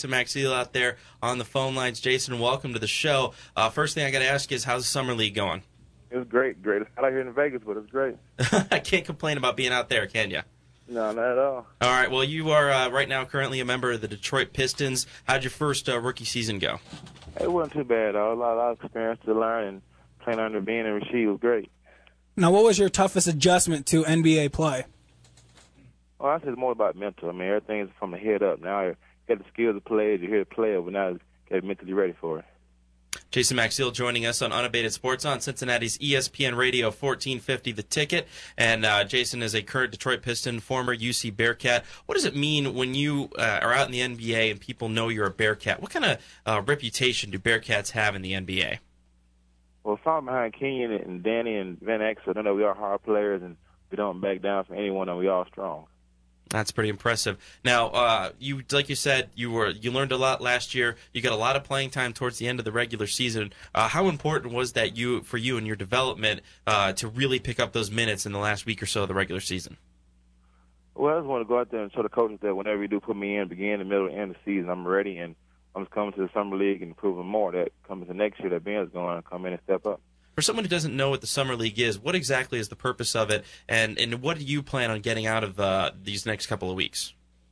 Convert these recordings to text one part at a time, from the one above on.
Jason Maxiel out there on the phone lines. Jason, welcome to the show. First thing I got to ask is, how's the summer league going? It was great. It's hot out here in Vegas, but it's great. I can't complain about being out there, can you? No, not at all. All right, well, you are right now currently a member of the Detroit Pistons. How'd your first rookie season go? It wasn't too bad, though. A lot of experience to learn, and playing under Bean and Rasheed was great. Now, what was your toughest adjustment to NBA play? Well, I said it's more about mental. I mean, everything is from the head up. Now you got the skills to play, you hear the player, but now you got to be mentally ready for it. Jason Maxiel joining us on Unabated Sports on Cincinnati's ESPN Radio 1450 The Ticket. And Jason is a current Detroit Piston, former UC Bearcat. What does it mean when you are out in the NBA and people know you're a Bearcat? What kind of reputation do Bearcats have in the NBA? Well, falling behind Kenyon and Danny and Van Exel, I know we are hard players and we don't back down from anyone, and we all strong. That's pretty impressive. Now, you like you said, you learned a lot last year. You got a lot of playing time towards the end of the regular season. How important was that for you and your development to really pick up those minutes in the last week or so of the regular season? Well, I just want to go out there and show the coaches that whenever you do put me in, beginning, middle, and end of the season, I'm ready, and I'm just coming to the summer league and proving more that coming to next year that Ben's going to come in and step up. For someone who doesn't know what the Summer League is, what exactly is the purpose of it, and what do you plan on getting out of these next couple of weeks?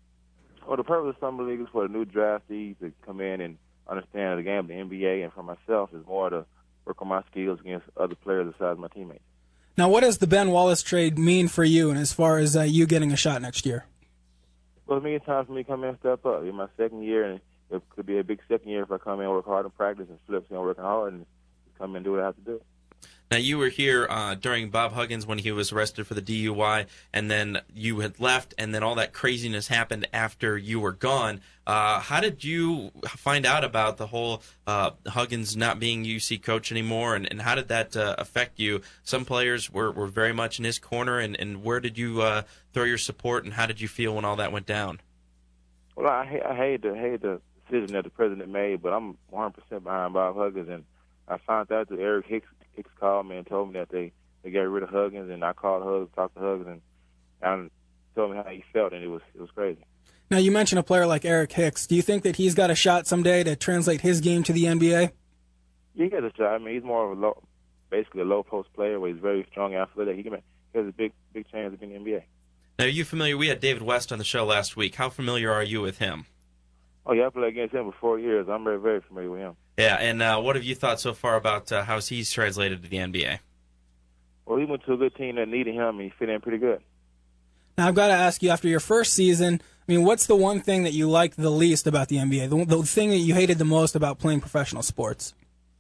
Well, the purpose of the Summer League is for the new draftees to come in and understand the game of the NBA, and for myself is more to work on my skills against other players besides my teammates. Now, what does the Ben Wallace trade mean for you, and as far as you getting a shot next year? Well, it means time for me to come in and step up. It's my second year, and it could be a big second year if I come in and work hard and practice and flip, working hard and come in and do what I have to do. Now, you were here during Bob Huggins when he was arrested for the DUI, and then you had left, and then all that craziness happened after you were gone. How did you find out about the whole Huggins not being UC coach anymore, and how did that affect you? Some players were very much in his corner, and where did you throw your support, and how did you feel when all that went down? Well, I hate the decision that the president made, but I'm 100% behind Bob Huggins, and I found out that Eric Hicks called me and told me that they got rid of Huggins, and I called Huggins, talked to Huggins, and told me how he felt, and it was crazy. Now, you mentioned a player like Eric Hicks. Do you think that he's got a shot someday to translate his game to the NBA? Yeah, he has a shot. I mean, he's more of basically a low post player where he's very strong athletic. He has a big chance to be in the NBA. Now, are you familiar? We had David West on the show last week. How familiar are you with him? Oh, yeah, I played against him for 4 years. I'm very, very familiar with him. Yeah, and what have you thought so far about how he's translated to the NBA? Well, he went to a good team that needed him, and he fit in pretty good. Now, I've got to ask you, after your first season, I mean, what's the one thing that you liked the least about the NBA, the thing that you hated the most about playing professional sports?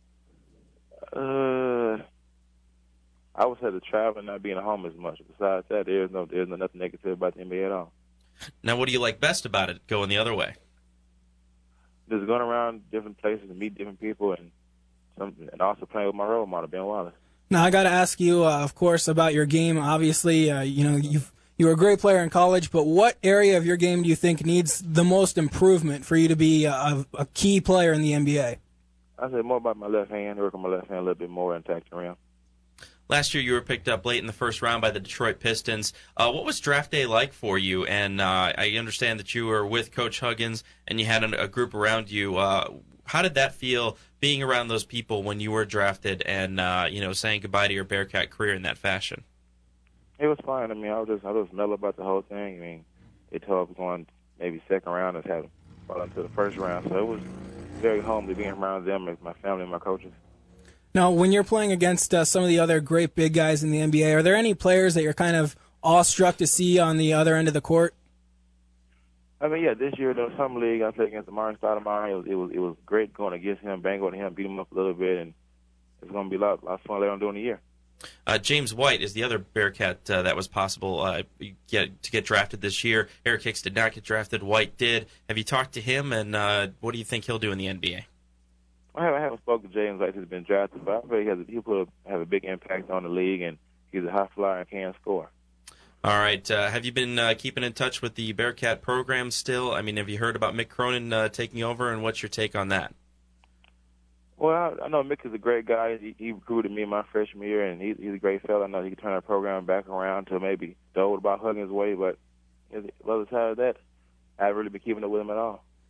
I would say the travel and not being at home as much. Besides that, there's nothing negative about the NBA at all. Now, what do you like best about it going the other way? Just going around different places and meet different people, and also playing with my role model, Ben Wallace. Now, I got to ask you, of course, about your game. Obviously, you were a great player in college, but what area of your game do you think needs the most improvement for you to be a key player in the NBA? I say more about my left hand, work on my left hand a little bit more and attack the rim. Last year, you were picked up late in the first round by the Detroit Pistons. What was draft day like for you? And I understand that you were with Coach Huggins and you had a group around you. How did that feel, being around those people when you were drafted and saying goodbye to your Bearcat career in that fashion? It was fine. I mean, I was mellow about the whole thing. I mean, they told us going maybe second round and had fall into the first round. So it was very homely being around them as my family and my coaches. Now, when you're playing against some of the other great big guys in the NBA, are there any players that you're kind of awestruck to see on the other end of the court? I mean, yeah, this year in the summer league, I played against Amari Stoudemire. It was great going against him, bang on him, beat him up a little bit, and it's going to be a lot of fun later on during the year. James White is the other Bearcat that was possible to get drafted this year. Eric Hicks did not get drafted. White did. Have you talked to him, and what do you think he'll do in the NBA? I haven't spoken to James like he's been drafted, but I think he'll have a big impact on the league, and he's a high flyer and can score. All right. Have you been keeping in touch with the Bearcat program still? I mean, have you heard about Mick Cronin taking over, and what's your take on that? Well, I know Mick is a great guy. He recruited me in my freshman year, and he's a great fella. I know he can turn our program back around to maybe the old about Huggins way, but other side of that, I haven't really been keeping up with him at all.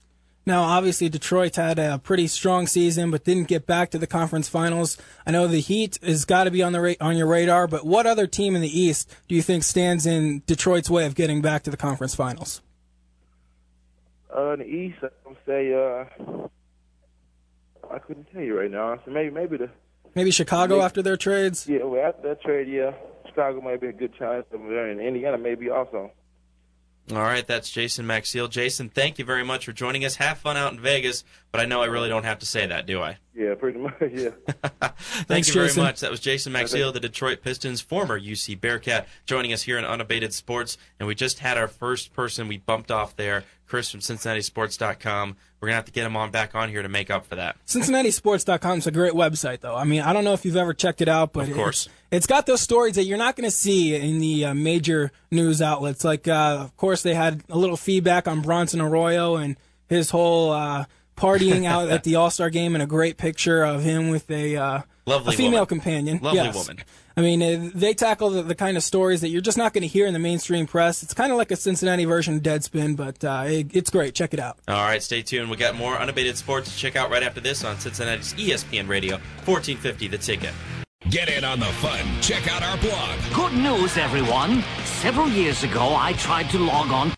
Now, obviously, Detroit had a pretty strong season, but didn't get back to the conference finals. I know the Heat has got to be on your radar, but what other team in the East do you think stands in Detroit's way of getting back to the conference finals? In the East, I would say I couldn't tell you right now. So maybe Chicago after their trades. Yeah, well, after that trade, yeah, Chicago might be a good chance over there, and Indiana maybe also. All right, that's Jason Maxiell. Jason, thank you very much for joining us. Have fun out in Vegas, but I know I really don't have to say that, do I? Yeah, pretty much, yeah. Thank you very much. That was Jason Maxiell, the Detroit Pistons, former UC Bearcat, joining us here in Unabated Sports. And we just had our first person we bumped off there, Chris from CincinnatiSports.com. We're going to have to get him back on here to make up for that. CincinnatiSports.com is a great website, though. I mean, I don't know if you've ever checked it out, but of course. It's got those stories that you're not going to see in the major news outlets. Like, of course, they had a little feedback on Bronson Arroyo and his whole partying out at the All-Star game, and a great picture of him with a female companion. Lovely woman. I mean, they tackle the kind of stories that you're just not going to hear in the mainstream press. It's kind of like a Cincinnati version of Deadspin, but it's great. Check it out. All right, stay tuned. We got more Unabated Sports to check out right after this on Cincinnati's ESPN Radio, 1450 The Ticket. Get in on the fun. Check out our blog. Good news, everyone. Several years ago, I tried to log on